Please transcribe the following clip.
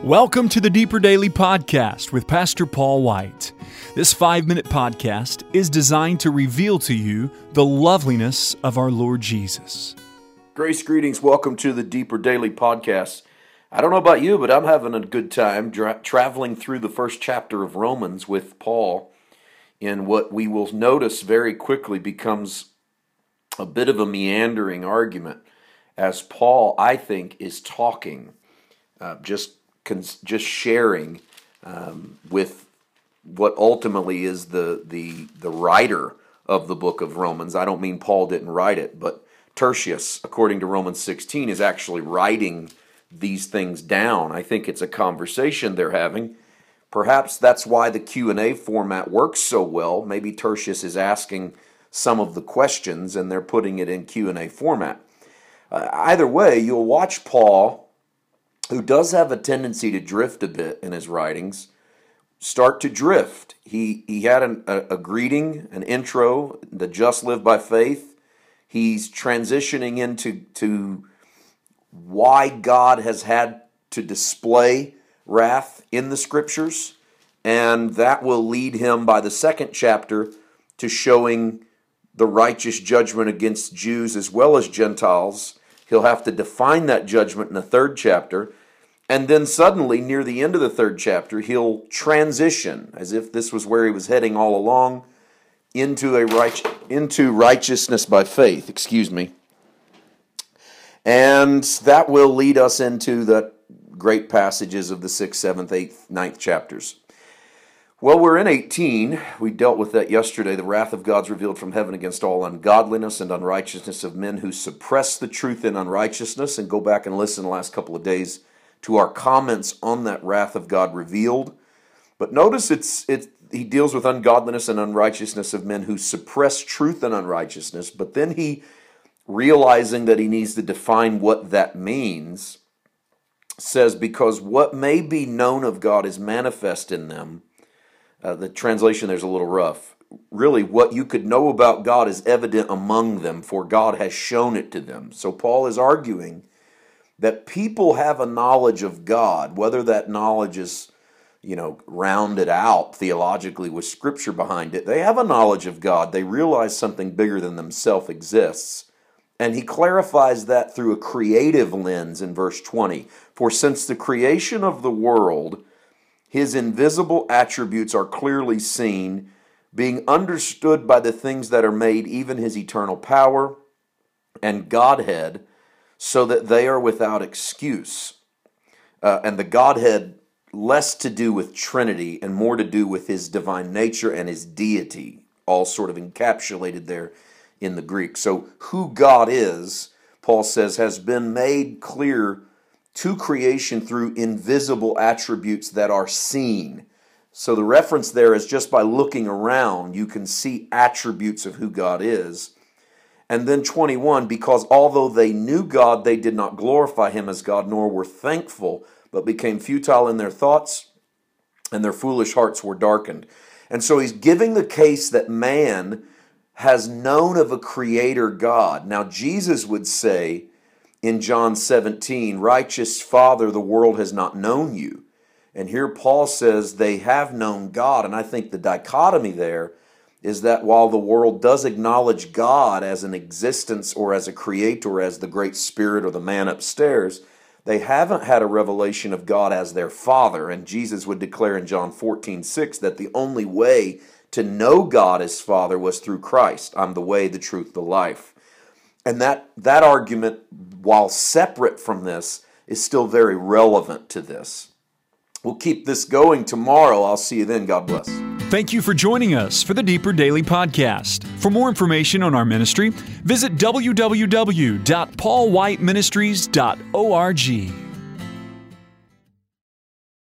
Welcome to the Deeper Daily Podcast with Pastor Paul White. This 5-minute podcast is designed to reveal to you the loveliness of our Lord Jesus. Grace, greetings. Welcome to the Deeper Daily Podcast. I don't know about you, but I'm having a good time traveling through the first chapter of Romans with Paul in what we will notice very quickly becomes a bit of a meandering argument as Paul, I think, is talking, just sharing with what ultimately is the writer of the book of Romans. I don't mean Paul didn't write it, but Tertius, according to Romans 16, is actually writing these things down. I think it's a conversation they're having. Perhaps that's why the Q&A format works so well. Maybe Tertius is asking some of the questions and they're putting it in Q&A format. Either way, you'll watch Paul, who does have a tendency to drift a bit in his writings, start to drift. He had a greeting, an intro, the just live by faith. He's transitioning into why God has had to display wrath in the Scriptures, and that will lead him by the second chapter to showing the righteous judgment against Jews as well as Gentiles. He'll have to define that judgment in the third chapter, and then suddenly, near the end of the third chapter, he'll transition, as if this was where he was heading all along, into righteousness by faith, And that will lead us into the great passages of the 6th, 7th, 8th, 9th chapters. Well, we're in 18. We dealt with that yesterday. The wrath of God's revealed from heaven against all ungodliness and unrighteousness of men who suppress the truth in unrighteousness. And go back and listen the last couple of days to our comments on that wrath of God revealed. But notice he deals with ungodliness and unrighteousness of men who suppress truth and unrighteousness. But then he, realizing that he needs to define what that means, says, because what may be known of God is manifest in them. The translation there's a little rough. Really, what you could know about God is evident among them, for God has shown it to them. So Paul is arguing that people have a knowledge of God, whether that knowledge is, rounded out theologically with Scripture behind it. They have a knowledge of God. They realize something bigger than themselves exists. And he clarifies that through a creative lens in verse 20. For since the creation of the world, his invisible attributes are clearly seen, being understood by the things that are made, even his eternal power and Godhead, so that they are without excuse. And the Godhead, less to do with Trinity and more to do with his divine nature and his deity, all sort of encapsulated there in the Greek. So who God is, Paul says, has been made clear to creation through invisible attributes that are seen. So the reference there is just by looking around, you can see attributes of who God is. And then 21, because although they knew God, they did not glorify him as God, nor were thankful, but became futile in their thoughts, and their foolish hearts were darkened. And so he's giving the case that man has known of a creator God. Now Jesus would say in John 17, righteous Father, the world has not known you. And here Paul says they have known God. And I think the dichotomy there is that while the world does acknowledge God as an existence or as a creator, or as the great spirit or the man upstairs, they haven't had a revelation of God as their Father. And Jesus would declare in John 14:6 that the only way to know God as Father was through Christ. I'm the way, the truth, the life. And that argument, while separate from this, is still very relevant to this. We'll keep this going tomorrow. I'll see you then. God bless. Thank you for joining us for the Deeper Daily Podcast. For more information on our ministry, visit www.paulwhiteministries.org.